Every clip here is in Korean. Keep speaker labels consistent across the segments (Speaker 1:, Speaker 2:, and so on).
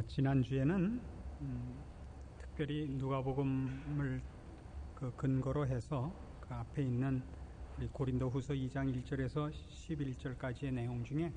Speaker 1: 지난주에는 특별히 누가복음을 근거로 해서 그 앞에 있는 우리 고린도후서 2장 1절에서 11절까지의 내용 중에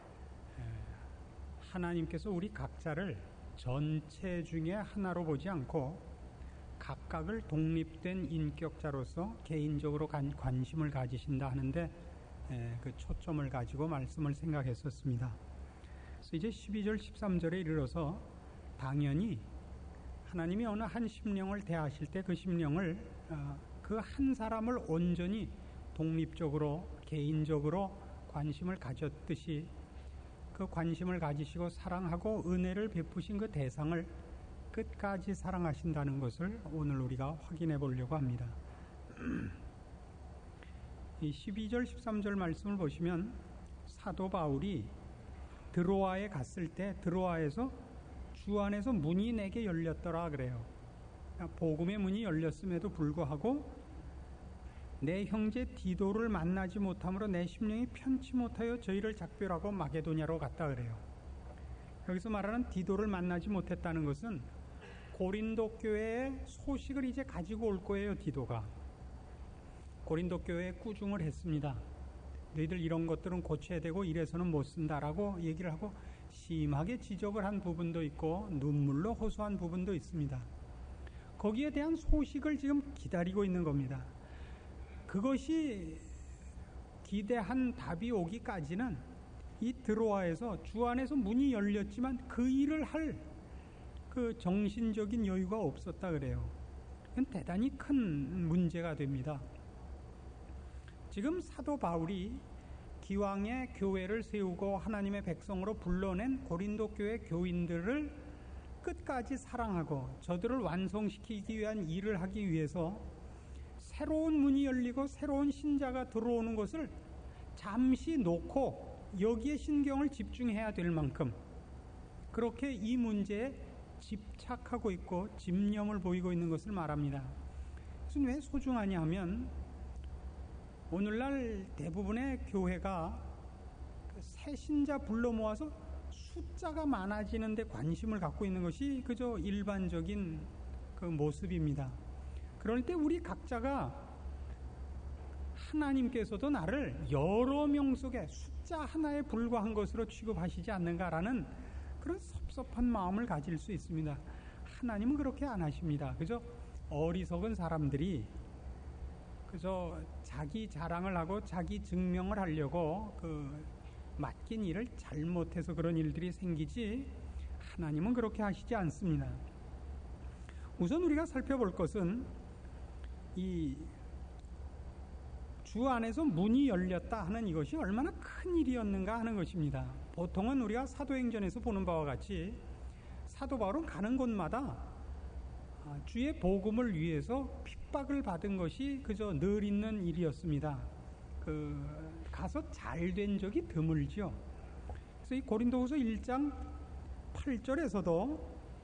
Speaker 1: 하나님께서 우리 각자를 전체 중에 하나로 보지 않고 각각을 독립된 인격자로서 개인적으로 관심을 가지신다 하는데 그 초점을 가지고 말씀을 생각했었습니다. 그래서 이제 12절 13절에 이르러서 당연히 하나님이 어느 한 심령을 대하실 때 그 심령을 그 한 사람을 온전히 독립적으로 개인적으로 관심을 가졌듯이 그 관심을 가지시고 사랑하고 은혜를 베푸신 그 대상을 끝까지 사랑하신다는 것을 오늘 우리가 확인해 보려고 합니다. 이 12절 13절 말씀을 보시면 사도 바울이 드로아에 갔을 때 드로아에서 주 안에서 문이 내게 열렸더라 그래요. 복음의 문이 열렸음에도 불구하고 내 형제 디도를 만나지 못함으로 내 심령이 편치 못하여 저희를 작별하고 마게도냐로 갔다 그래요. 여기서 말하는 디도를 만나지 못했다는 것은 고린도 교회의 소식을 이제 가지고 올 거예요. 디도가 고린도 교회에 꾸중을 했습니다. 너희들 이런 것들은 고쳐야 되고 이래서는 못 쓴다라고 얘기를 하고 심하게 지적을 한 부분도 있고 눈물로 호소한 부분도 있습니다. 거기에 대한 소식을 지금 기다리고 있는 겁니다. 그것이 기대한 답이 오기까지는 이 드로아에서 주 안에서 문이 열렸지만 그 일을 할 그 정신적인 여유가 없었다 그래요. 이건 대단히 큰 문제가 됩니다. 지금 사도 바울이 기왕에 교회를 세우고 하나님의 백성으로 불러낸 고린도 교회 교인들을 끝까지 사랑하고 저들을 완성시키기 위한 일을 하기 위해서 새로운 문이 열리고 새로운 신자가 들어오는 것을 잠시 놓고 여기에 신경을 집중해야 될 만큼 그렇게 이 문제에 집착하고 있고 집념을 보이고 있는 것을 말합니다. 그래서 왜 소중하냐 하면 오늘날 대부분의 교회가 새 신자 불러 모아서 숫자가 많아지는 데 관심을 갖고 있는 것이 그저 일반적인 그 모습입니다. 그럴 때 우리 각자가 하나님께서도 나를 여러 명 속에 숫자 하나에 불과한 것으로 취급하시지 않는가라는 그런 섭섭한 마음을 가질 수 있습니다. 하나님은 그렇게 안 하십니다. 그저 어리석은 사람들이 그저 자기 자랑을 하고 자기 증명을 하려고 그 맡긴 일을 잘못해서 그런 일들이 생기지 하나님은 그렇게 하시지 않습니다. 우선 우리가 살펴볼 것은 이 주 안에서 문이 열렸다 하는 이것이 얼마나 큰 일이었는가 하는 것입니다. 보통은 우리가 사도행전에서 보는 바와 같이 사도 바울은 가는 곳마다 주의 복음을 위해서 핍박을 받은 것이 그저 늘 있는 일이었습니다. 가서 잘된 적이 드물죠. 그래서 이 고린도후서 1장 8절에서도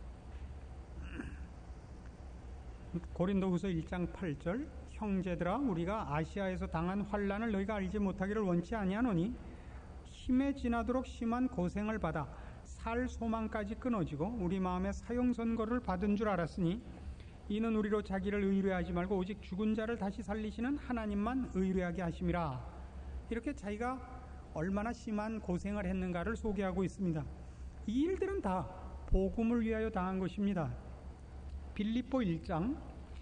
Speaker 1: 고린도후서 1장 8절 형제들아 우리가 아시아에서 당한 환난을 너희가 알지 못하기를 원치 아니하노니 힘에 지나도록 심한 고생을 받아 살 소망까지 끊어지고 우리 마음에 사형 선고를 받은 줄 알았으니 이는 우리로 자기를 의뢰하지 말고 오직 죽은 자를 다시 살리시는 하나님만 의뢰하게 하심이라. 이렇게 자기가 얼마나 심한 고생을 했는가를 소개하고 있습니다. 이 일들은 다 복음을 위하여 당한 것입니다. 빌립보 1장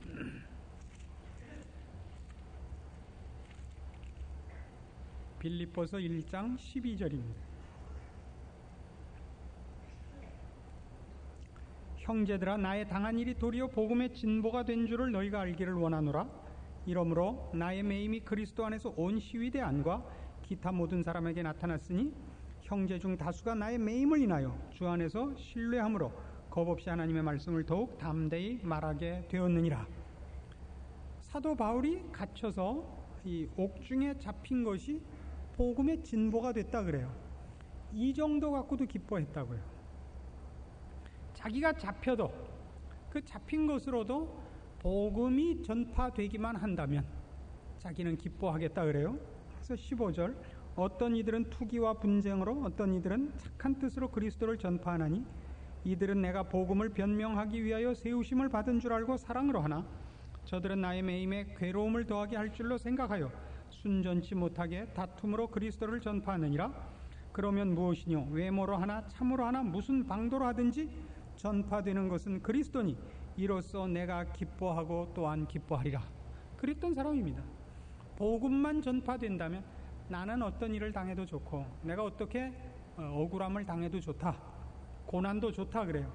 Speaker 1: 빌립보서 1장 12절입니다. 형제들아 나의 당한 일이 도리어 복음의 진보가 된 줄을 너희가 알기를 원하노라. 이러므로 나의 매임이 그리스도 안에서 온 시위대 안과 기타 모든 사람에게 나타났으니 형제 중 다수가 나의 매임을 인하여 주 안에서 신뢰함으로 겁없이 하나님의 말씀을 더욱 담대히 말하게 되었느니라. 사도 바울이 갇혀서 이 옥중에 잡힌 것이 복음의 진보가 됐다 그래요. 이 정도 갖고도 기뻐했다고요. 자기가 잡혀도 그 잡힌 것으로도 복음이 전파되기만 한다면 자기는 기뻐하겠다 그래요. 그래서 15절 어떤 이들은 투기와 분쟁으로 어떤 이들은 착한 뜻으로 그리스도를 전파하나니 이들은 내가 복음을 변명하기 위하여 세우심을 받은 줄 알고 사랑으로 하나 저들은 나의 매임에 괴로움을 더하게 할 줄로 생각하여 순전치 못하게 다툼으로 그리스도를 전파하느니라. 그러면 무엇이뇨? 외모로 하나 참으로 하나 무슨 방도로 하든지 전파되는 것은 그리스도니 이로써 내가 기뻐하고 또한 기뻐하리라. 그랬던 사람입니다. 복음만 전파된다면 나는 어떤 일을 당해도 좋고 내가 어떻게 억울함을 당해도 좋다, 고난도 좋다 그래요.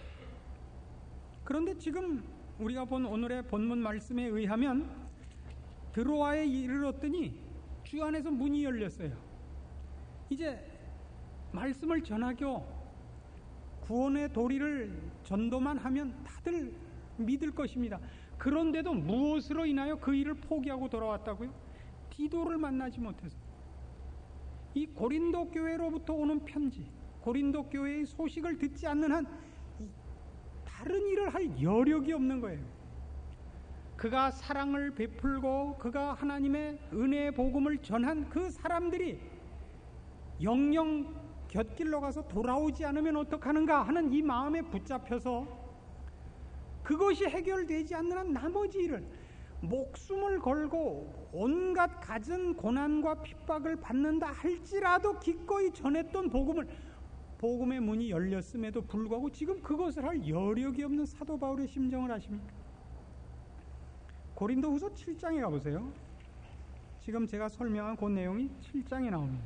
Speaker 1: 그런데 지금 우리가 본 오늘의 본문 말씀에 의하면 드로아에 이르렀더니 주 안에서 문이 열렸어요. 이제 말씀을 전하고 구원의 도리를 전도만 하면 다들 믿을 것입니다. 그런데도 무엇으로 인하여 그 일을 포기하고 돌아왔다고요? 디도를 만나지 못해서. 이 고린도 교회로부터 오는 편지, 고린도 교회의 소식을 듣지 않는 한 다른 일을 할 여력이 없는 거예요. 그가 사랑을 베풀고 그가 하나님의 은혜의 복음을 전한 그 사람들이 영영 곁길로 가서 돌아오지 않으면 어떡하는가 하는 이 마음에 붙잡혀서 그것이 해결되지 않는 한 나머지 일을 목숨을 걸고 온갖 갖은 고난과 핍박을 받는다 할지라도 기꺼이 전했던 복음의 문이 열렸음에도 불구하고 지금 그것을 할 여력이 없는 사도 바울의 심정을 아십니까? 고린도후서 7장에 가보세요. 지금 제가 설명한 그 내용이 7장에 나옵니다.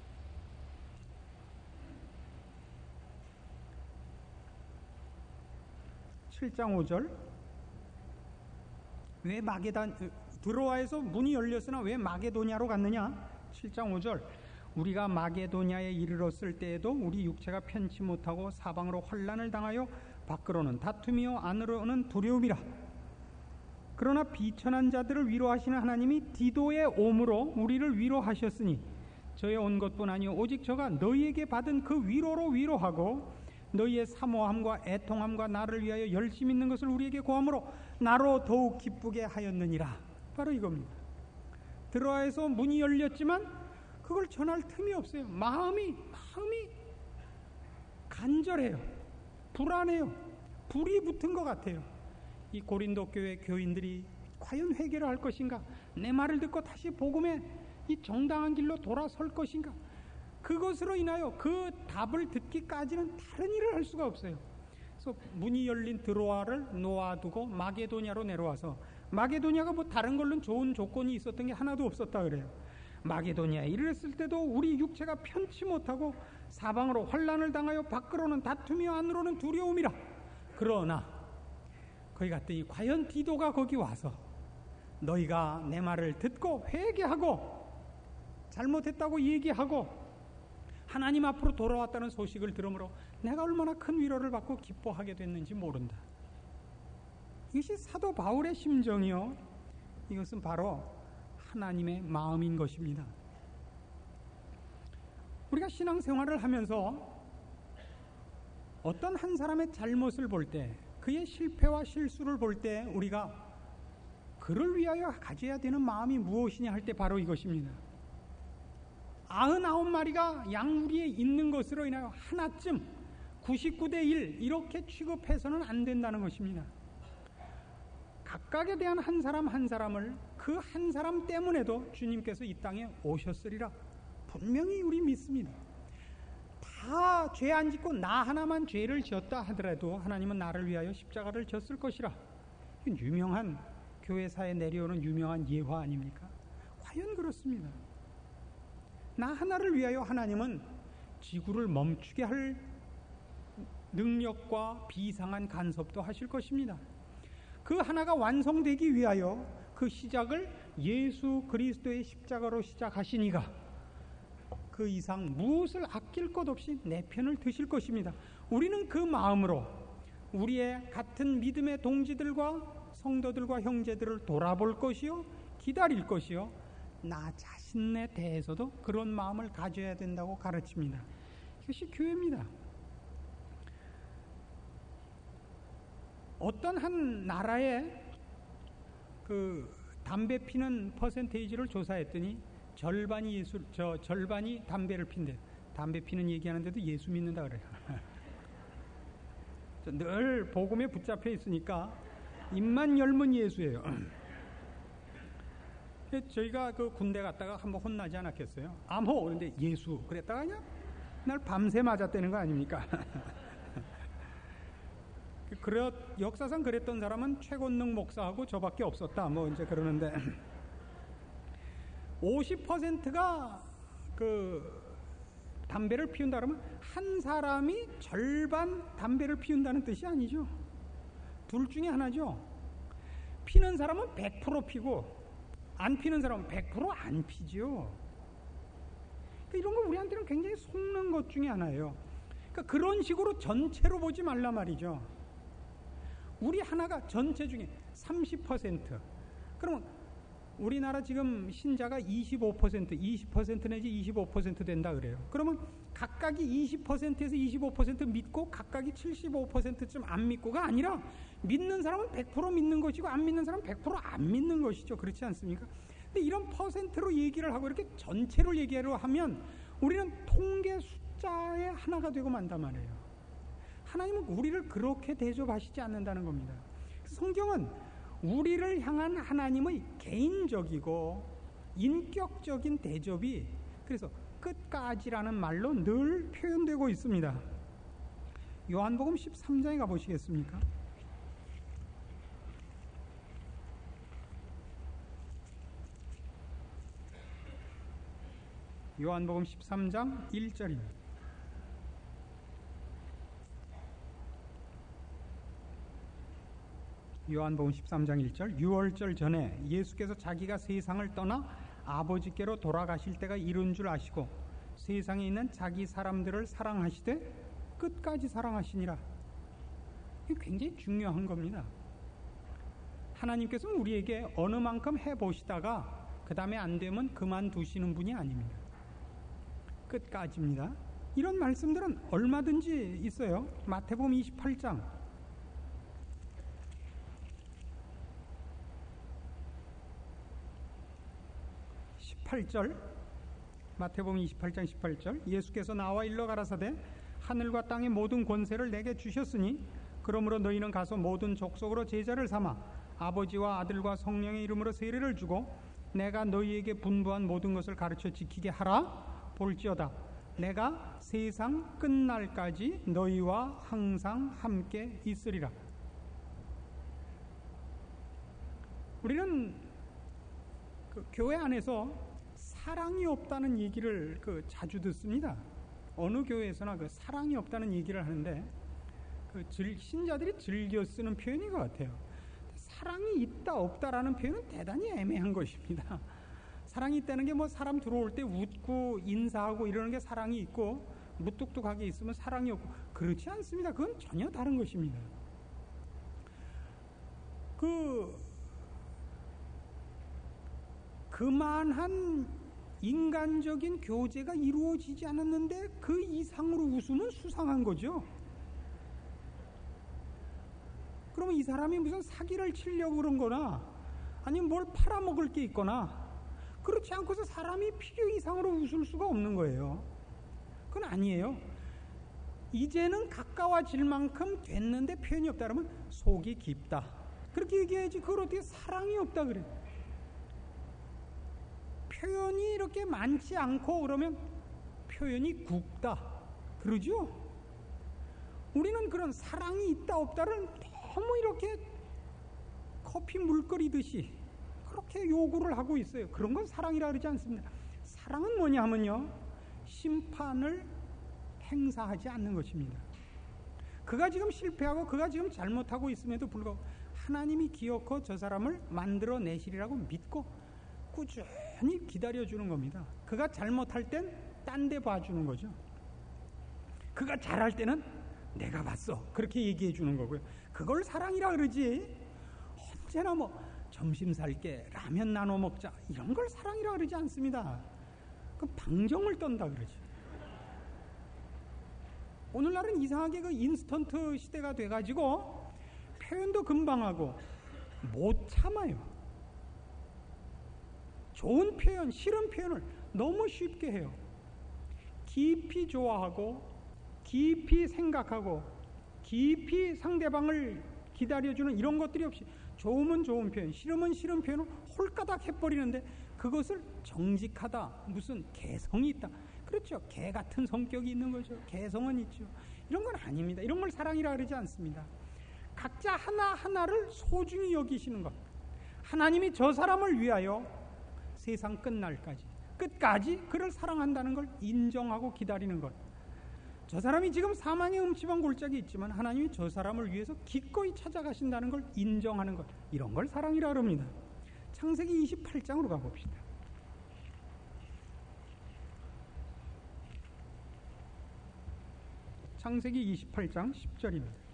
Speaker 1: 7장 5절. 왜 드로아에서 문이 열렸으나 왜 마게도냐로 갔느냐? 7장 5절. 우리가 마게도냐에 이르렀을 때에도 우리 육체가 편치 못하고 사방으로 환난을 당하여 밖으로는 다툼이요 안으로는 두려움이라. 그러나 비천한 자들을 위로하시는 하나님이 디도의 옴으로 우리를 위로하셨으니 저의 온 것뿐 아니요 오직 저가 너희에게 받은 그 위로로 위로하고 너희의 사모함과 애통함과 나를 위하여 열심 있는 것을 우리에게 고함으로 나로 더욱 기쁘게 하였느니라. 바로 이겁니다. 드로아에서 문이 열렸지만 그걸 전할 틈이 없어요. 마음이 간절해요. 불안해요. 불이 붙은 것 같아요. 이 고린도 교회 교인들이 과연 회개를 할 것인가? 내 말을 듣고 다시 복음의 이 정당한 길로 돌아설 것인가? 그것으로 인하여 그 답을 듣기까지는 다른 일을 할 수가 없어요. 그래서 문이 열린 드로아를 놓아두고 마게도냐로 내려와서, 마게도냐가 뭐 다른 걸로는 좋은 조건이 있었던 게 하나도 없었다 그래요. 마게도냐에 이르렀을 때도 우리 육체가 편치 못하고 사방으로 환난을 당하여 밖으로는 다툼이요 안으로는 두려움이라. 그러나 거기 갔더니 과연 디도가 거기 와서 너희가 내 말을 듣고 회개하고 잘못했다고 얘기하고 하나님 앞으로 돌아왔다는 소식을 들으므로 내가 얼마나 큰 위로를 받고 기뻐하게 됐는지 모른다. 이것이 사도 바울의 심정이요, 이것은 바로 하나님의 마음인 것입니다. 우리가 신앙생활을 하면서 어떤 한 사람의 잘못을 볼 때, 그의 실패와 실수를 볼 때 우리가 그를 위하여 가져야 되는 마음이 무엇이냐 할 때 바로 이것입니다. 99마리가 양무리에 있는 것으로 인하여 하나쯤 99대 1 이렇게 취급해서는 안 된다는 것입니다. 각각에 대한 한 사람 한 사람을 그 한 사람 때문에도 주님께서 이 땅에 오셨으리라 분명히 우리 믿습니다. 다 죄 안 짓고 나 하나만 죄를 지었다 하더라도 하나님은 나를 위하여 십자가를 졌을 것이라. 유명한 교회사에 내려오는 유명한 예화 아닙니까? 과연 그렇습니다. 나 하나를 위하여 하나님은 지구를 멈추게 할 능력과 비상한 간섭도 하실 것입니다. 그 하나가 완성되기 위하여 그 시작을 예수 그리스도의 십자가로 시작하시니가 그 이상 무엇을 아낄 것 없이 내 편을 드실 것입니다. 우리는 그 마음으로 우리의 같은 믿음의 동지들과 성도들과 형제들을 돌아볼 것이요, 기다릴 것이요, 나 자신에 대해서도 그런 마음을 가져야 된다고 가르칩니다. 이것이 교회입니다. 어떤 한 나라의 그 담배 피는 퍼센테이지를 조사했더니 절반이 담배를 핀대. 담배 피는 얘기하는데도 예수 믿는다 그래요. 늘 복음에 붙잡혀 있으니까 입만 열면 예수예요. 저희가 그 군대 갔다가 한번 혼나지 않았겠어요? 암호 그런데 예수 그랬다가 그냥 날 밤새 맞았다는 거 아닙니까? 역사상 그랬던 사람은 최곤능 목사하고 저밖에 없었다. 뭐 이제 그러는데 50%가 그 담배를 피운다 그러면 한 사람이 절반 담배를 피운다는 뜻이 아니죠. 둘 중에 하나죠. 피는 사람은 100% 피고 안 피는 사람은 100% 안 피죠. 그러니까 이런 거 우리한테는 굉장히 속는 것 중에 하나예요. 그러니까 그런 식으로 전체로 보지 말라 말이죠. 우리 하나가 전체 중에 30%. 그러면 우리나라 지금 신자가 20% 내지 25% 된다 그래요. 그러면 각각이 20%에서 25% 믿고 각각이 75%쯤 안 믿고가 아니라 믿는 사람은 100% 믿는 것이고 안 믿는 사람은 100% 안 믿는 것이죠. 그렇지 않습니까? 근데 이런 퍼센트로 얘기를 하고 이렇게 전체로 얘기를 하면 우리는 통계 숫자의 하나가 되고 만단 말이에요. 하나님은 우리를 그렇게 대접하시지 않는다는 겁니다. 성경은 우리를 향한 하나님의 개인적이고 인격적인 대접이 그래서 끝까지라는 말로 늘 표현되고 있습니다. 요한복음 13장에 가보시겠습니까? 요한복음 13장 1절입니다. 요한복음 13장 1절 유월절 전에 예수께서 자기가 세상을 떠나 아버지께로 돌아가실 때가 이른 줄 아시고 세상에 있는 자기 사람들을 사랑하시되 끝까지 사랑하시니라. 이게 굉장히 중요한 겁니다. 하나님께서는 우리에게 어느 만큼 해보시다가 그 다음에 안 되면 그만두시는 분이 아닙니다. 끝까지입니다. 이런 말씀들은 얼마든지 있어요. 마태복음 28장 18절 마태복음 28장 18절 예수께서 나와 일러 가라사대 하늘과 땅의 모든 권세를 내게 주셨으니 그러므로 너희는 가서 모든 족속으로 제자를 삼아 아버지와 아들과 성령의 이름으로 세례를 주고 내가 너희에게 분부한 모든 것을 가르쳐 지키게 하라. 볼지어다 내가 세상 끝날까지 너희와 항상 함께 있으리라. 우리는 그 교회 안에서 사랑이 없다는 얘기를 자주 듣습니다. 어느 교회에서나 그 사랑이 없다는 얘기를 하는데 신자들이 즐겨 쓰는 표현인 것 같아요. 사랑이 있다 없다라는 표현은 대단히 애매한 것입니다. 사랑이 있다는 게 뭐 사람 들어올 때 웃고 인사하고 이러는 게 사랑이 있고 무뚝뚝하게 있으면 사랑이 없고 그렇지 않습니다. 그건 전혀 다른 것입니다. 그만한 인간적인 교제가 이루어지지 않았는데 그 이상으로 웃으면 수상한 거죠. 그러면 이 사람이 무슨 사기를 치려고 그런 거나 아니면 뭘 팔아먹을 게 있거나 그렇지 않고서 사람이 필요 이상으로 웃을 수가 없는 거예요. 그건 아니에요. 이제는 가까워질 만큼 됐는데 표현이 없다 그러면 속이 깊다. 그렇게 얘기해야지. 그걸 어떻게 사랑이 없다 그래. 표현이 이렇게 많지 않고 그러면 표현이 굵다 그러죠. 우리는 그런 사랑이 있다 없다를 너무 이렇게 커피 물 끓이듯이 그렇게 요구를 하고 있어요. 그런 건 사랑이라 그러지 않습니다. 사랑은 뭐냐 하면요, 심판을 행사하지 않는 것입니다. 그가 지금 실패하고 그가 지금 잘못하고 있음에도 불구하고 하나님이 기어코 저 사람을 만들어내시리라고 믿고 꾸준히 기다려주는 겁니다. 그가 잘못할 땐 딴 데 봐주는 거죠. 그가 잘할 때는 내가 봤어 그렇게 얘기해 주는 거고요. 그걸 사랑이라 그러지 언제나 뭐 점심 살게 라면 나눠 먹자 이런 걸 사랑이라 그러지 않습니다. 그 방정을 떤다 그러지. 오늘날은 이상하게 그 인스턴트 시대가 돼가지고 표현도 금방 하고 못 참아요. 좋은 표현, 싫은 표현을 너무 쉽게 해요. 깊이 좋아하고 깊이 생각하고 깊이 상대방을 기다려주는 이런 것들이 없이 좋으면 좋은 표현, 싫으면 싫은 표현을 홀가닥 해버리는데 그것을 정직하다, 무슨 개성이 있다. 그렇죠. 개 같은 성격이 있는 거죠. 개성은 있죠. 이런 건 아닙니다. 이런 걸 사랑이라 그러지 않습니다. 각자 하나하나를 소중히 여기시는 것. 하나님이 저 사람을 위하여 세상 끝까지 그를 사랑한다는 걸 인정하고 기다리는 것. 저 사람이 지금 사망의 음침한 골짜기에 있지만 하나님이 저 사람을 위해서 기꺼이 찾아가신다는 걸 인정하는 것. 이런 걸 사랑이라 그럽니다. 창세기 28장으로 가봅시다. 창세기 28장 10절입니다.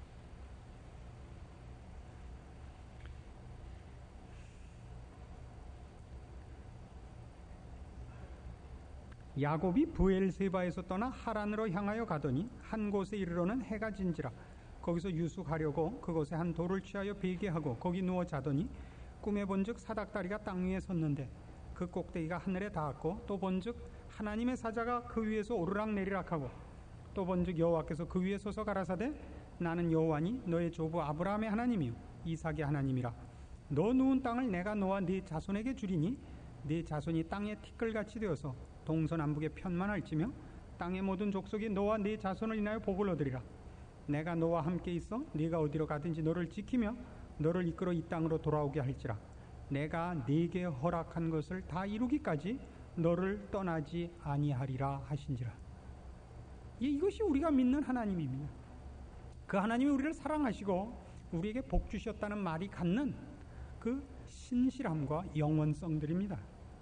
Speaker 1: 야곱이 브엘세바에서 떠나 하란으로 향하여 가더니 한 곳에 이르러는 해가 진지라. 거기서 유숙하려고 그곳에 한 돌을 취하여 베개하고 거기 누워 자더니 꿈에 본즉 사닥다리가 땅 위에 섰는데 그 꼭대기가 하늘에 닿았고 또 본즉 하나님의 사자가 그 위에서 오르락 내리락하고 또 본즉 여호와께서 그 위에 서서 가라사대 나는 여호와니 너의 조부 아브라함의 하나님이요 이삭의 하나님이라. 너 누운 땅을 내가 너와 네 자손에게 주리니 네 자손이 땅의 티끌같이 되어서 동서남북에 편만할지며 땅의 모든 족속이 너와 네 자손을 인하여 복을 얻으리라. 내가 너와 함께 있어 네가 어디로 가든지 너를 지키며 너를 이끌어 이 땅으로 돌아오게 할지라. 내가 네게 허락한 것을 다 이루기까지 너를 떠나지 아니하리라 하신지라. 이것이 우리가 믿는 하나님입니다. 그 하나님이 우리를 사랑하시고 우리에게 복 주셨다는 말이 갖는 그 신실함과 영원성들입니다.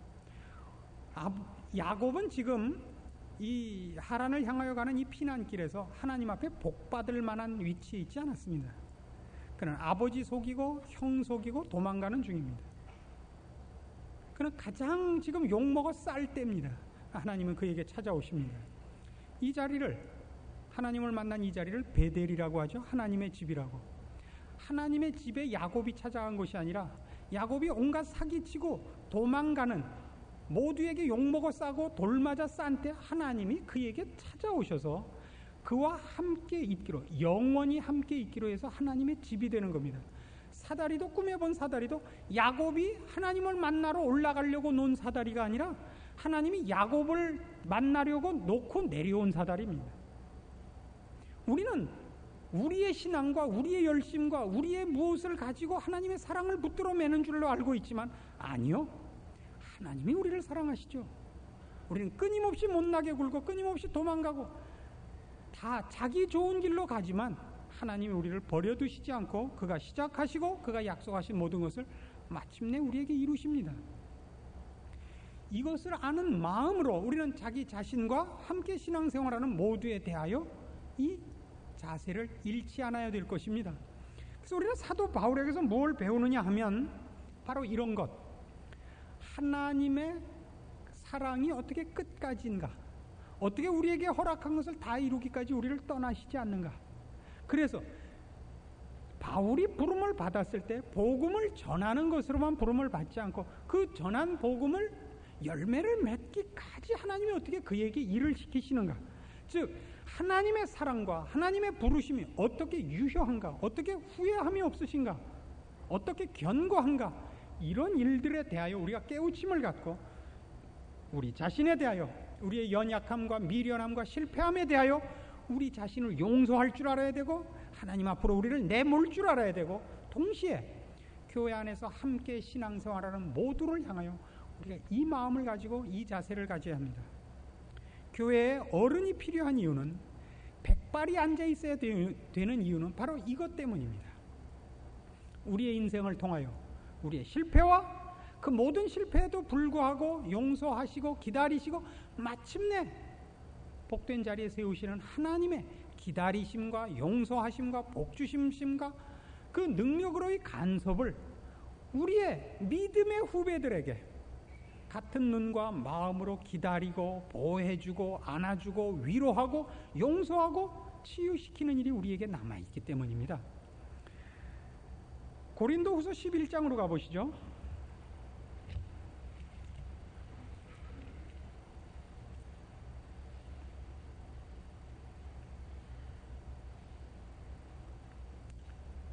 Speaker 1: 야곱은 지금 이 하란을 향하여 가는 이 피난길에서 하나님 앞에 복받을 만한 위치에 있지 않았습니다. 그는 아버지 속이고 형 속이고 도망가는 중입니다. 그는 가장 지금 욕먹어 쌀 때입니다. 하나님은 그에게 찾아오십니다. 이 자리를, 하나님을 만난 이 자리를 베델이라고 하죠. 하나님의 집이라고. 하나님의 집에 야곱이 찾아간 것이 아니라 야곱이 온갖 사기치고 도망가는, 모두에게 욕먹어 싸고 돌맞아 싼 때 하나님이 그에게 찾아오셔서 그와 함께 있기로, 영원히 함께 있기로 해서 하나님의 집이 되는 겁니다. 사다리도, 꿈에 본 사다리도 야곱이 하나님을 만나러 올라가려고 놓은 사다리가 아니라 하나님이 야곱을 만나려고 놓고 내려온 사다리입니다. 우리는 우리의 신앙과 우리의 열심과 우리의 무엇을 가지고 하나님의 사랑을 붙들어 매는 줄로 알고 있지만 아니요, 하나님이 우리를 사랑하시죠. 우리는 끊임없이 못나게 굴고 끊임없이 도망가고 다 자기 좋은 길로 가지만 하나님이 우리를 버려두시지 않고 그가 시작하시고 그가 약속하신 모든 것을 마침내 우리에게 이루십니다. 이것을 아는 마음으로 우리는 자기 자신과 함께 신앙생활하는 모두에 대하여 이 자세를 잃지 않아야 될 것입니다. 그래서 우리는 사도 바울에게서 뭘 배우느냐 하면 바로 이런 것, 하나님의 사랑이 어떻게 끝까지인가, 어떻게 우리에게 허락한 것을 다 이루기까지 우리를 떠나시지 않는가. 그래서 바울이 부름을 받았을 때 복음을 전하는 것으로만 부름을 받지 않고 그 전한 복음을 열매를 맺기까지 하나님이 어떻게 그에게 일을 시키시는가. 즉 하나님의 사랑과 하나님의 부르심이 어떻게 유효한가, 어떻게 후회함이 없으신가, 어떻게 견고한가, 이런 일들에 대하여 우리가 깨우침을 갖고 우리 자신에 대하여, 우리의 연약함과 미련함과 실패함에 대하여 우리 자신을 용서할 줄 알아야 되고 하나님 앞으로 우리를 내몰 줄 알아야 되고, 동시에 교회 안에서 함께 신앙생활하는 모두를 향하여 우리가 이 마음을 가지고 이 자세를 가져야 합니다. 교회에 어른이 필요한 이유는, 백발이 앉아 있어야 되는 이유는 바로 이것 때문입니다. 우리의 인생을 통하여 우리의 실패와 그 모든 실패에도 불구하고 용서하시고 기다리시고 마침내 복된 자리에 세우시는 하나님의 기다리심과 용서하심과 복주심과 그 능력으로의 간섭을 우리의 믿음의 후배들에게 같은 눈과 마음으로 기다리고 보호해주고 안아주고 위로하고 용서하고 치유시키는 일이 우리에게 남아있기 때문입니다. 고린도후서 11장으로 가보시죠.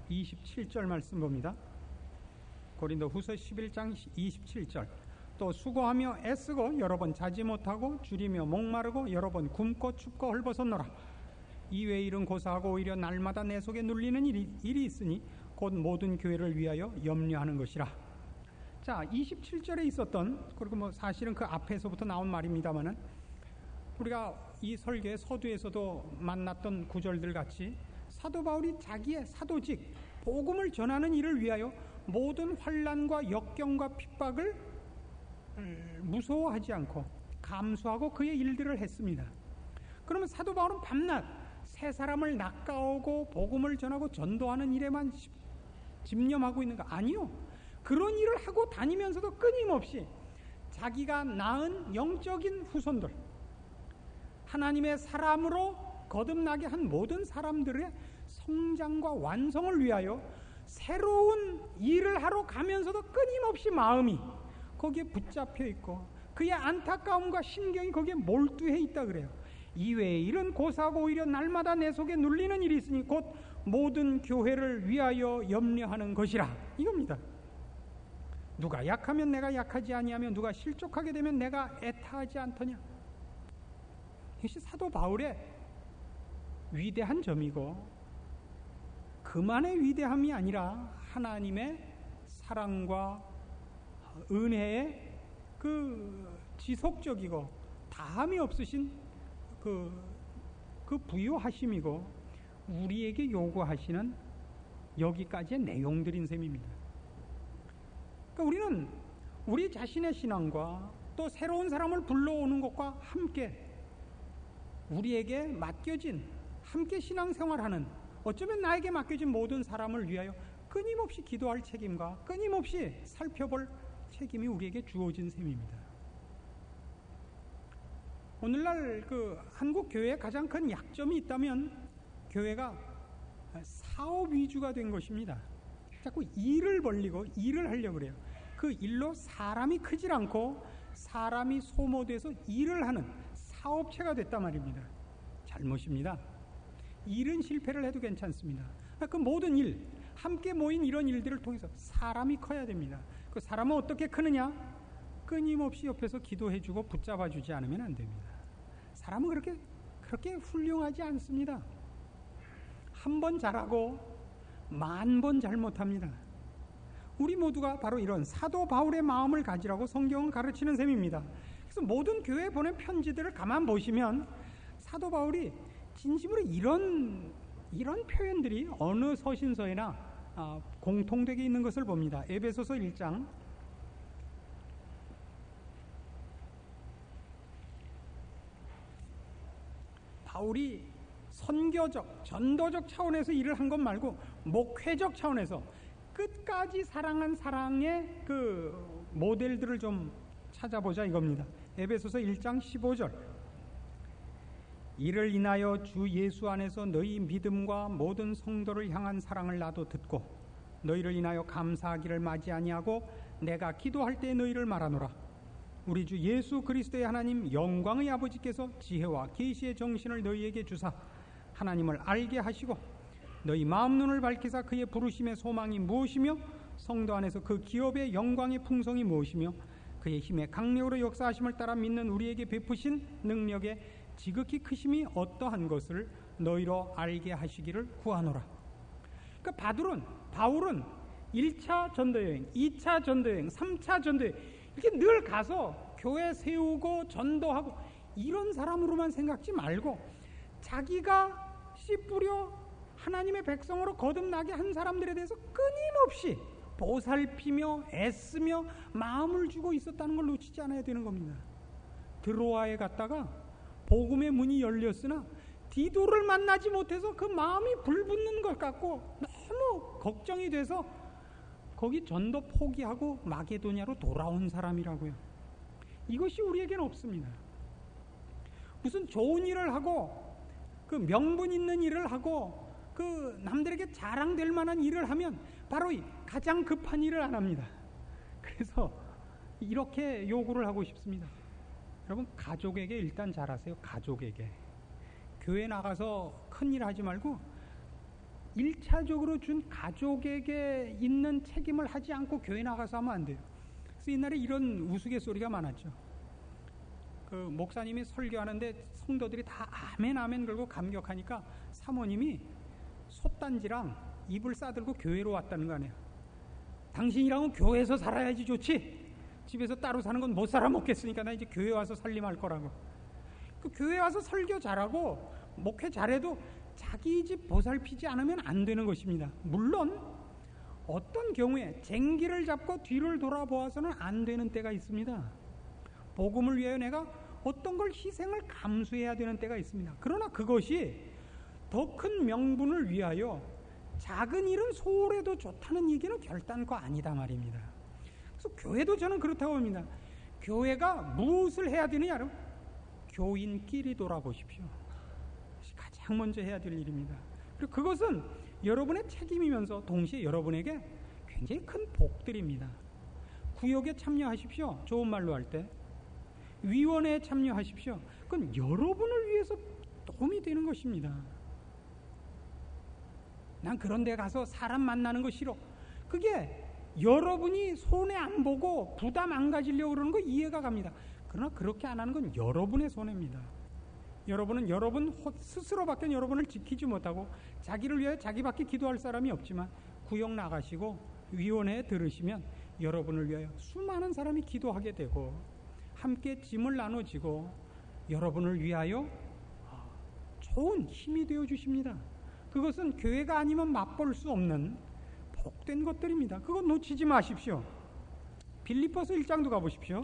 Speaker 1: 27절 말씀 봅니다. 고린도후서 11장 27절. 또 수고하며 애쓰고 여러 번 자지 못하고 줄이며 목마르고 여러 번 굶고 춥고 헐벗었노라. 이외의 일은 고사하고 오히려 날마다 내 속에 눌리는 일이 있으니 곧 모든 교회를 위하여 염려하는 것이라. 자, 27절에 있었던, 그리고 사실은 그 앞에서부터 나온 말입니다만은, 우리가 이 설교의 서두에서도 만났던 구절들 같이 사도 바울이 자기의 사도직 복음을 전하는 일을 위하여 모든 환난과 역경과 핍박을 무서워하지 않고 감수하고 그의 일들을 했습니다. 그러면 사도 바울은 밤낮 새 사람을 낚아오고 복음을 전하고 전도하는 일에만 집념하고 있는 거 아니요. 그런 일을 하고 다니면서도 끊임없이 자기가 낳은 영적인 후손들, 하나님의 사람으로 거듭나게 한 모든 사람들의 성장과 완성을 위하여 새로운 일을 하러 가면서도 끊임없이 마음이 거기에 붙잡혀 있고 그의 안타까움과 신경이 거기에 몰두해 있다 그래요. 이외의 일은 고사하고 오히려 날마다 내 속에 눌리는 일이 있으니 곧 모든 교회를 위하여 염려하는 것이라, 이겁니다. 누가 약하면 내가 약하지 아니하며 누가 실족하게 되면 내가 애타하지 않더냐. 이것이 사도 바울의 위대한 점이고, 그만의 위대함이 아니라 하나님의 사랑과 은혜의 그 지속적이고 다함이 없으신 그 부유하심이고 우리에게 요구하시는 여기까지의 내용들인 셈입니다. 그러니까 우리는 우리 자신의 신앙과 또 새로운 사람을 불러오는 것과 함께 우리에게 맡겨진, 함께 신앙생활하는, 어쩌면 나에게 맡겨진 모든 사람을 위하여 끊임없이 기도할 책임과 끊임없이 살펴볼 책임이 우리에게 주어진 셈입니다. 오늘날 그 한국 교회의 가장 큰 약점이 있다면 교회가 사업 위주가 된 것입니다. 자꾸 일을 벌리고 일을 하려고 그래요. 그 일로 사람이 크질 않고 사람이 소모돼서 일을 하는 사업체가 됐단 말입니다. 잘못입니다. 일은 실패를 해도 괜찮습니다. 그 모든 일, 함께 모인 이런 일들을 통해서 사람이 커야 됩니다. 그 사람은 어떻게 크느냐? 끊임없이 옆에서 기도해주고 붙잡아주지 않으면 안 됩니다. 사람은 그렇게 훌륭하지 않습니다. 한 번 잘하고 10,000번 잘못합니다. 우리 모두가 바로 이런 사도 바울의 마음을 가지라고 성경은 가르치는 셈입니다. 그래서 모든 교회에 보낸 편지들을 가만 보시면 사도 바울이 진심으로 이런 표현들이 어느 서신서에나 공통되게 있는 것을 봅니다. 에베소서 1장 바울이 선교적, 전도적 차원에서 일을 한 것 말고 목회적 차원에서 끝까지 사랑한 사랑의 그 모델들을 좀 찾아보자 이겁니다. 에베소서 1장 15절. 이를 인하여 주 예수 안에서 너희 믿음과 모든 성도를 향한 사랑을 나도 듣고 너희를 인하여 감사하기를 마지 아니하고 내가 기도할 때 너희를 말하노라. 우리 주 예수 그리스도의 하나님 영광의 아버지께서 지혜와 계시의 정신을 너희에게 주사 하나님을 알게 하시고 너희 마음 눈을 밝히사 그의 부르심의 소망이 무엇이며 성도 안에서 그 기업의 영광의 풍성이 무엇이며 그의 힘의 강력으로 역사하심을 따라 믿는 우리에게 베푸신 능력의 지극히 크심이 어떠한 것을 너희로 알게 하시기를 구하노라. 그러니까 바울은 1차 전도여행, 2차 전도여행, 3차 전도여행 이렇게 늘 가서 교회 세우고 전도하고 이런 사람으로만 생각지 말고 자기가 씨 뿌려 하나님의 백성으로 거듭나게 한 사람들에 대해서 끊임없이 보살피며 애쓰며 마음을 주고 있었다는 걸 놓치지 않아야 되는 겁니다. 드로아에 갔다가 복음의 문이 열렸으나 디도를 만나지 못해서 그 마음이 불붙는 것 같고 너무 걱정이 돼서 거기 전도 포기하고 마게도냐로 돌아온 사람이라고요. 이것이 우리에게는 없습니다. 무슨 좋은 일을 하고 그 명분 있는 일을 하고 그 남들에게 자랑될 만한 일을 하면 바로 이 가장 급한 일을 안 합니다. 그래서 이렇게 요구를 하고 싶습니다. 여러분, 가족에게 일단 잘하세요. 가족에게. 교회 나가서 큰일 하지 말고 일차적으로 준 가족에게 있는 책임을 하지 않고 교회 나가서 하면 안 돼요. 그래서 옛날에 이런 우스갯소리가 많았죠. 그 목사님이 설교하는데 성도들이 다 아멘 아멘 그러고 감격하니까 사모님이 솥단지랑 이불 싸들고 교회로 왔다는 거 아니에요. 당신이랑은 교회에서 살아야지 좋지. 집에서 따로 사는 건 못 살아 먹겠으니까 나 이제 교회 와서 살림할 거라고. 그 교회 와서 설교 잘하고 목회 잘해도 자기 집 보살피지 않으면 안 되는 것입니다. 물론 어떤 경우에 쟁기를 잡고 뒤를 돌아보아서는 안 되는 때가 있습니다. 복음을 위하여 내가 어떤 걸 희생을 감수해야 되는 때가 있습니다. 그러나 그것이 더 큰 명분을 위하여 작은 일은 소홀해도 좋다는 얘기는 결단코 아니다 말입니다. 그래서 교회도 저는 그렇다고 봅니다. 교회가 무엇을 해야 되느냐? 교인끼리 돌아보십시오. 가장 먼저 해야 될 일입니다. 그리고 그것은 여러분의 책임이면서 동시에 여러분에게 굉장히 큰 복들입니다. 구역에 참여하십시오. 좋은 말로 할 때. 위원회에 참여하십시오. 그건 여러분을 위해서 도움이 되는 것입니다. 난 그런 데 가서 사람 만나는 거 싫어. 그게 여러분이 손해 안 보고 부담 안 가지려고 그러는 거 이해가 갑니다. 그러나 그렇게 안 하는 건 여러분의 손해입니다. 여러분은 여러분 스스로밖에 여러분을 지키지 못하고 자기를 위해 자기밖에 기도할 사람이 없지만 구역 나가시고 위원회에 들으시면 여러분을 위하여 수많은 사람이 기도하게 되고 함께 짐을 나눠지고 여러분을 위하여 좋은 힘이 되어 주십니다. 그것은 교회가 아니면 맛볼 수 없는 복된 것들입니다. 그건 놓치지 마십시오. 빌립보서 1장도 가보십시오.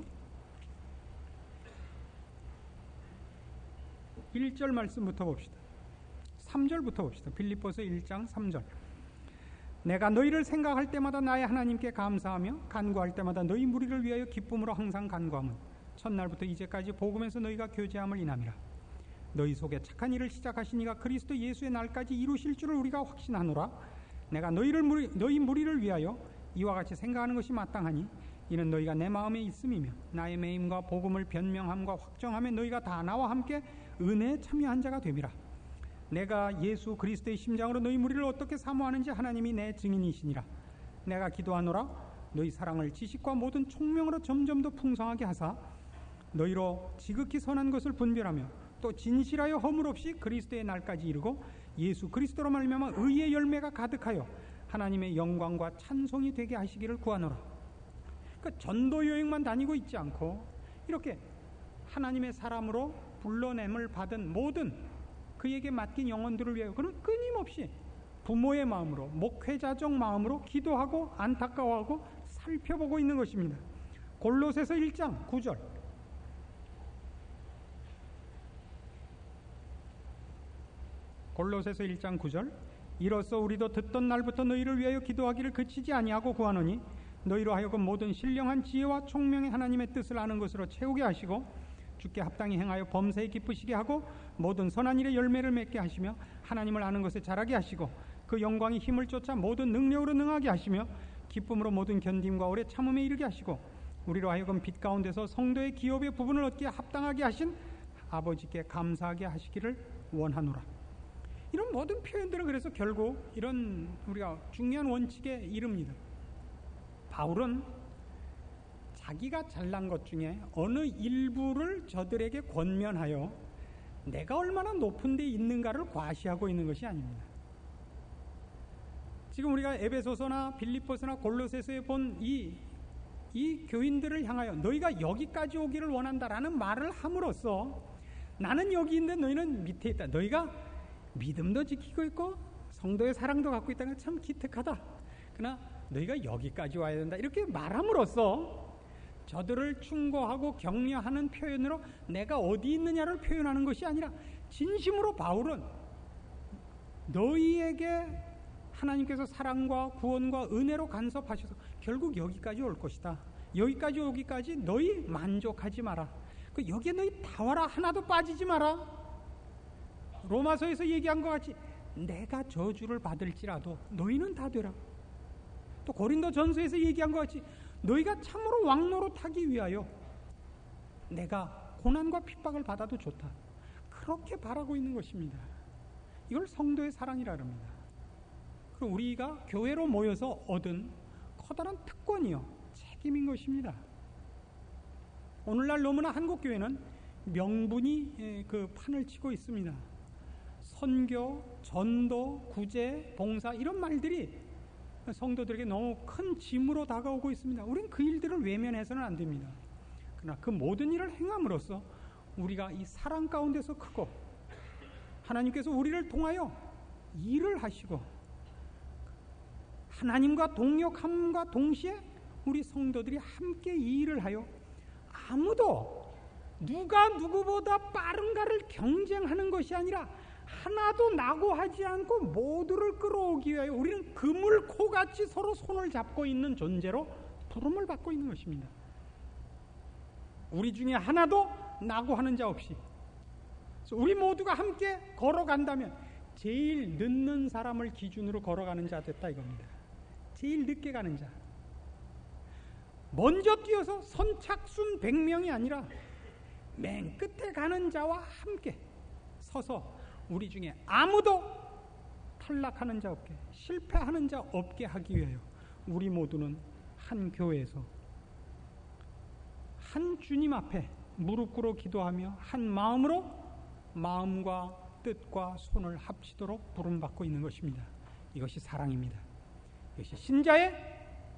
Speaker 1: 1절 말씀부터 봅시다. 3절부터 봅시다. 빌립보서 1장 3절. 내가 너희를 생각할 때마다 나의 하나님께 감사하며 간구할 때마다 너희 무리를 위하여 기쁨으로 항상 간구함은 첫날부터 이제까지 복음에서 너희가 교제함을 인함이라. 너희 속에 착한 일을 시작하신 이가 그리스도 예수의 날까지 이루실 줄을 우리가 확신하노라. 내가 너희 무리를 위하여 이와 같이 생각하는 것이 마땅하니 이는 너희가 내 마음에 있음이며 나의 매임과 복음을 변명함과 확정함에 너희가 다 나와 함께 은혜에 참여한 자가 됨이라. 내가 예수 그리스도의 심장으로 너희 무리를 어떻게 사모하는지 하나님이 내 증인이시니라. 내가 기도하노라. 너희 사랑을 지식과 모든 총명으로 점점 더 풍성하게 하사 너희로 지극히 선한 것을 분별하며 또 진실하여 허물 없이 그리스도의 날까지 이르고 예수 그리스도로 말미암아 의의 열매가 가득하여 하나님의 영광과 찬송이 되게 하시기를 구하노라. 그러니까 전도 여행만 다니고 있지 않고 이렇게 하나님의 사람으로 불러냄을 받은 모든 그에게 맡긴 영혼들을 위하여 그는 끊임없이 부모의 마음으로 목회자적 마음으로 기도하고 안타까워하고 살펴보고 있는 것입니다. 골로새서 1장 9절. 골로새서 1장 9절. 이로써 우리도 듣던 날부터 너희를 위하여 기도하기를 그치지 아니하고 구하노니 너희로 하여금 모든 신령한 지혜와 총명의 하나님의 뜻을 아는 것으로 채우게 하시고 주께 합당히 행하여 범사에 기쁘시게 하고 모든 선한 일의 열매를 맺게 하시며 하나님을 아는 것에 자라게 하시고 그 영광의 힘을 쫓아 모든 능력으로 능하게 하시며 기쁨으로 모든 견딤과 오래 참음에 이르게 하시고 우리로 하여금 빛 가운데서 성도의 기업의 부분을 얻기에 합당하게 하신 아버지께 감사하게 하시기를 원하노라. 이런 모든 표현들은 그래서 결국 이런 우리가 중요한 원칙에 이릅니다. 바울은 자기가 잘난 것 중에 어느 일부를 저들에게 권면하여 내가 얼마나 높은 데 있는가를 과시하고 있는 것이 아닙니다. 지금 우리가 에베소서나 빌립보서나 골로새서에 본 이 교인들을 향하여 너희가 여기까지 오기를 원한다라는 말을 함으로써 나는 여기 있는데 너희는 밑에 있다. 너희가 믿음도 지키고 있고 성도의 사랑도 갖고 있다는 게 참 기특하다. 그러나 너희가 여기까지 와야 된다. 이렇게 말함으로써 저들을 충고하고 격려하는 표현으로 내가 어디 있느냐를 표현하는 것이 아니라 진심으로 바울은 너희에게 하나님께서 사랑과 구원과 은혜로 간섭하셔서 결국 여기까지 올 것이다. 여기까지 오기까지 너희 만족하지 마라. 그 여기에 너희 다 와라. 하나도 빠지지 마라. 로마서에서 얘기한 것 같이 내가 저주를 받을지라도 너희는 다 되라. 또 고린도 전서에서 얘기한 것 같이 너희가 참으로 왕노릇하기 위하여 내가 고난과 핍박을 받아도 좋다. 그렇게 바라고 있는 것입니다. 이걸 성도의 사랑이라 합니다. 우리가 교회로 모여서 얻은 커다란 특권이요, 책임인 것입니다. 오늘날 너무나 한국 교회는 명분이 그 판을 치고 있습니다. 선교, 전도, 구제, 봉사 이런 말들이 성도들에게 너무 큰 짐으로 다가오고 있습니다. 우리는 그 일들을 외면해서는 안 됩니다. 그러나 그 모든 일을 행함으로써 우리가 이 사랑 가운데서 크고 하나님께서 우리를 통하여 일을 하시고 하나님과 동역함과 동시에 우리 성도들이 함께 이 일을 하여 아무도 누가 누구보다 빠른가를 경쟁하는 것이 아니라 하나도 낙오하지 않고 모두를 끌어오기 위하여 우리는 그물코같이 서로 손을 잡고 있는 존재로 부름을 받고 있는 것입니다. 우리 중에 하나도 낙오하는 자 없이 우리 모두가 함께 걸어간다면 제일 늦는 사람을 기준으로 걸어가는 자 됐다 이겁니다. 제일 늦게 가는 자, 먼저 뛰어서 선착순 100명이 아니라 맨 끝에 가는 자와 함께 서서 우리 중에 아무도 탈락하는 자 없게, 실패하는 자 없게 하기 위하여 우리 모두는 한 교회에서 한 주님 앞에 무릎 꿇어 기도하며 한 마음으로 마음과 뜻과 손을 합치도록 부름받고 있는 것입니다. 이것이 사랑입니다. 이것이 신자의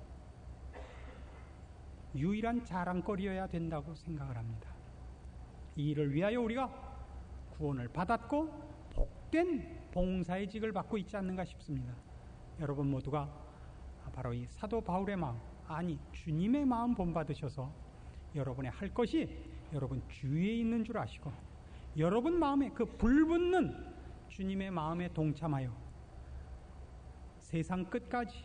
Speaker 1: 유일한 자랑거리여야 된다고 생각을 합니다. 이 일을 위하여 우리가 구원을 받았고 복된 봉사의 직을 받고 있지 않는가 싶습니다. 여러분 모두가 바로 이 사도 바울의 마음, 아니 주님의 마음 본받으셔서 여러분의 할 것이 여러분 주위에 있는 줄 아시고 여러분 마음에 그 불붙는 주님의 마음에 동참하여 세상 끝까지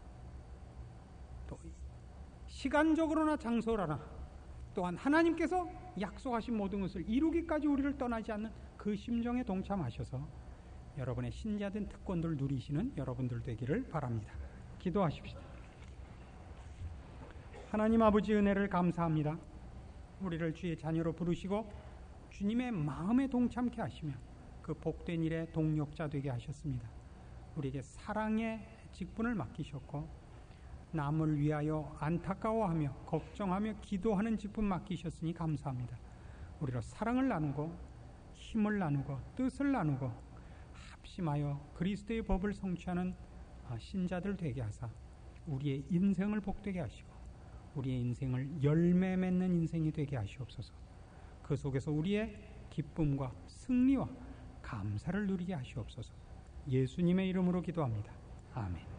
Speaker 1: 또 시간적으로나 장소로나 또한 하나님께서 약속하신 모든 것을 이루기까지 우리를 떠나지 않는 그 심정에 동참하셔서 여러분의 신자된 특권들을 누리시는 여러분들 되기를 바랍니다. 기도하십시다. 하나님 아버지 은혜를 감사합니다. 우리를 주의 자녀로 부르시고 주님의 마음에 동참케 하시며 그 복된 일에 동력자 되게 하셨습니다. 우리에게 사랑의 직분을 맡기셨고 남을 위하여 안타까워하며 걱정하며 기도하는 직분 맡기셨으니 감사합니다. 우리로 사랑을 나누고 힘을 나누고 뜻을 나누고 합심하여 그리스도의 법을 성취하는 신자들 되게 하사 우리의 인생을 복되게 하시고 우리의 인생을 열매 맺는 인생이 되게 하시옵소서. 그 속에서 우리의 기쁨과 승리와 감사를 누리게 하시옵소서. 예수님의 이름으로 기도합니다. 아멘.